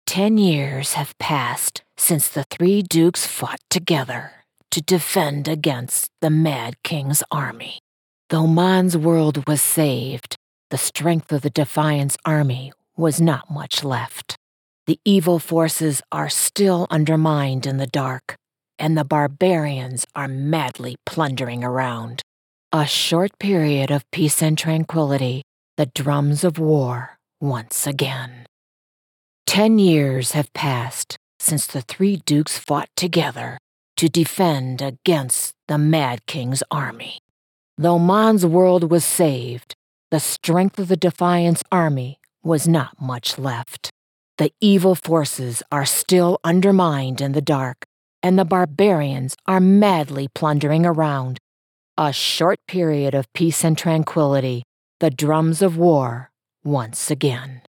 10 years have passed since the three dukes fought together to defend against the Mad King's army. Though Mon's world was saved, the strength of the Defiance army was not much left. The evil forces are still undermined in the dark, and the barbarians are madly plundering around. A short period of peace and tranquility, the drums of war once again. 10 years have passed since the three dukes fought together to defend against the Mad King's army. Though Mon's world was saved, the strength of the Defiance army was not much left. The evil forces are still undermined in the dark, and the barbarians are madly plundering around. A short period of peace and tranquility, the drums of war once again.